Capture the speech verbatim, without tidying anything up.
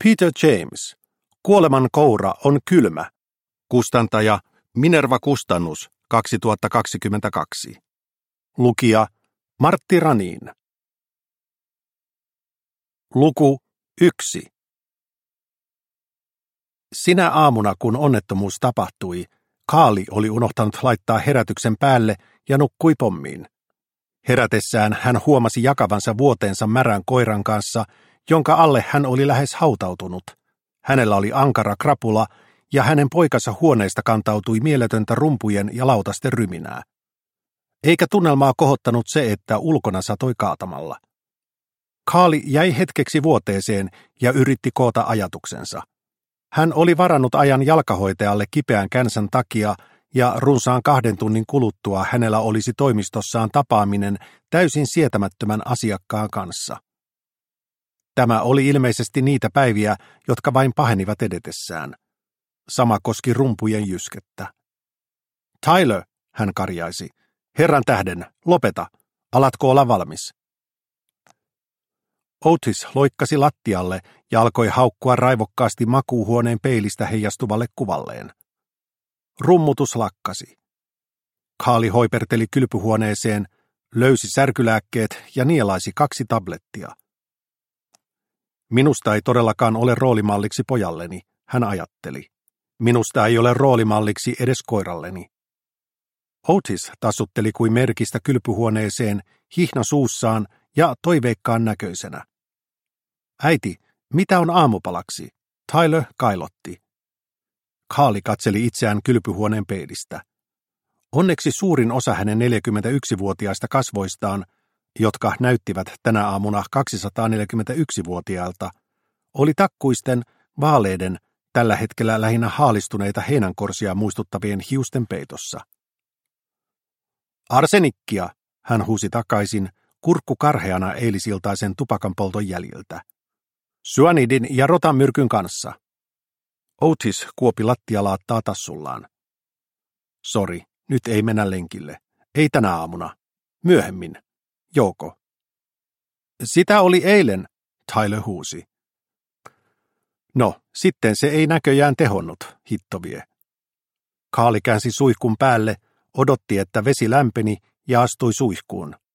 Peter James. Kuoleman koura on kylmä. Kustantaja Minerva Kustannus kaksituhattakaksikymmentäkaksi. Lukija Martti Raniin. Luku yksi. Sinä aamuna, kun onnettomuus tapahtui, Kaali oli unohtanut laittaa herätyksen päälle ja nukkui pommiin. Herätessään hän huomasi jakavansa vuoteensa märän koiran kanssa, jonka alle hän oli lähes hautautunut. Hänellä oli ankara krapula ja hänen poikansa huoneesta kantautui mieletöntä rumpujen ja lautasten ryminää. Eikä tunnelmaa kohottanut se, että ulkona satoi kaatamalla. Kaali jäi hetkeksi vuoteeseen ja yritti koota ajatuksensa. Hän oli varannut ajan jalkahoitajalle kipeän känsän takia, ja runsaan kahden tunnin kuluttua hänellä olisi toimistossaan tapaaminen täysin sietämättömän asiakkaan kanssa. Tämä oli ilmeisesti niitä päiviä, jotka vain pahenivat edetessään. Sama koski rumpujen jyskettä. Tyler, hän karjaisi. Herran tähden, lopeta. Alatko olla valmis? Otis loikkasi lattialle ja alkoi haukkua raivokkaasti makuuhuoneen peilistä heijastuvalle kuvalleen. Rummutus lakkasi. Kaali hoiperteli kylpyhuoneeseen, löysi särkylääkkeet ja nielaisi kaksi tablettia. Minusta ei todellakaan ole roolimalliksi pojalleni, hän ajatteli. Minusta ei ole roolimalliksi edes koiralleni. Otis tassutteli kuin merkistä kylpyhuoneeseen, hihna suussaan ja toiveikkaan näköisenä. Äiti, mitä on aamupalaksi? Tyler kailotti. Kaali katseli itseään kylpyhuoneen peilistä. Onneksi suurin osa hänen neljäkymmentäyksivuotiaista kasvoistaan, jotka näyttivät tänä aamuna kaksisataaneljäkymmentäyksivuotiailta, oli takkuisten, vaaleiden, tällä hetkellä lähinnä haalistuneita heinänkorsia muistuttavien hiusten peitossa. Arsenikkia, hän huusi takaisin, kurkku karheana eilisiltaisen tupakanpolton jäljiltä. Syanidin ja rotanmyrkyn kanssa. Otis kuopi lattialaattaa tassullaan. Sori, nyt ei mennä lenkille. Ei tänä aamuna. Myöhemmin. Jouko. Sitä oli eilen, Tyler huusi. No, sitten se ei näköjään tehonnut, hittovie. Kaali käänsi suihkun päälle, odotti, että vesi lämpeni ja astui suihkuun.